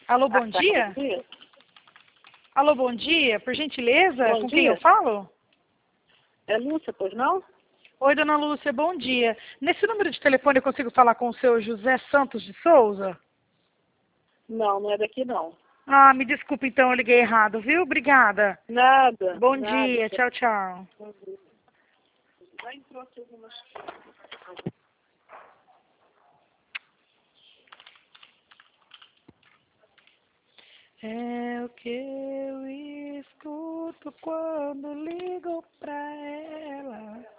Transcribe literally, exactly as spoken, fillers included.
Alô, bom Ah, tá, dia? bom dia. Alô, bom dia, por gentileza, Bom com quem dia. eu falo? É Lúcia, pois não? Oi, dona Lúcia, bom dia. Nesse número de telefone eu consigo falar com o seu José Santos de Souza? Não, não é daqui não. Ah, me desculpe então, eu liguei errado, viu? Obrigada. Nada, Bom nada. dia, tchau, tchau. Já entrou aqui algumas... É o que eu escuto quando ligo pra ela.